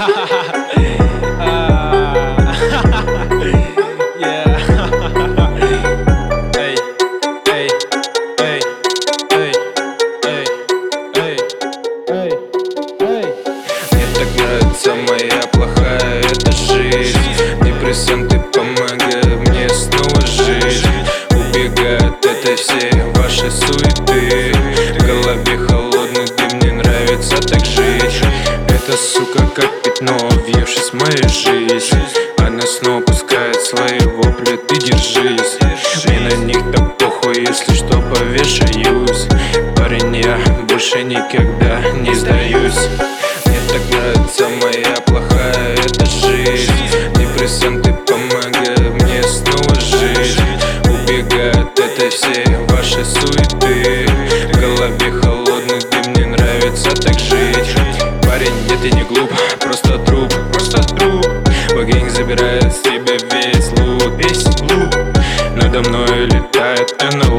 Моя плохая эта жизнь. Депрессанты, помогай мне снова жить. Убегай от этой всей вашей суеты. В голове холодный дым, мне нравится так жить. Эта сука как пятно, въевшись в мою жизнь. Она снова пускает свои вопли, ты держись. Мне на них так похуй, если что повешаюсь. Парень, я больше никогда не сдаюсь. Мне так нравится моя плохая эта жизнь. Депрессанты, помогай мне снова жить. Убегай от этой всей вашей суеты. В голове холодный дым, мне нравится так жить. Парень, нет, ты не глуп, просто труп, просто труп. Богинь забирает с тебя весь лут, весь лут. Надо мной летает НЛО.